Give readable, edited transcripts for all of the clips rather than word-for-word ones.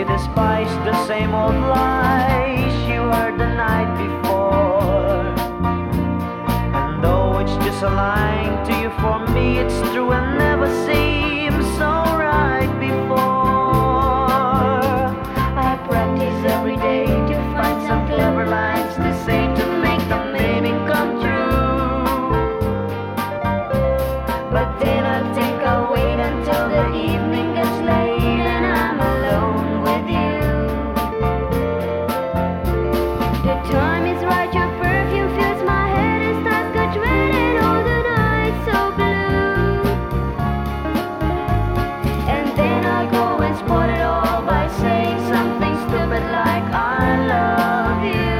you despise the same old lies you heard the night before. And though it's just a line to you, for me it's true and never seems so right before. I practice every day to find some clever lines to say to make the maybe come true. But then I think I'll wait until the evening gets late and I'm alone with you. The time is right, your perfume fills my head and starts got red and all the night so blue. And then I go and spoil it all by saying something stupid like I love you.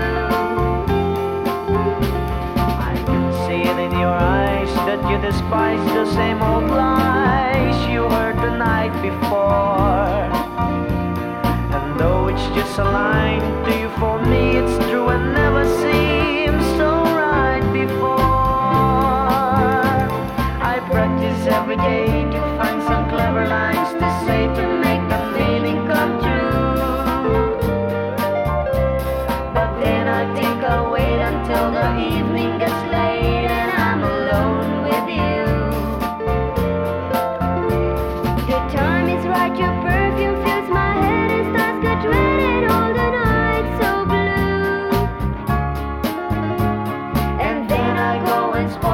I can see it in your eyes that you despise the same old lies you heard the night before. And though it's just a line to you, for me it's true and never seems so right before. I practice every day to find some clever lines to say to make the feeling come true. But then I think I'll wait until the evening gets late and I'm alone with you. The time is right, your perfume fills my head and starts got red and all the night so blue. And then I go and spoil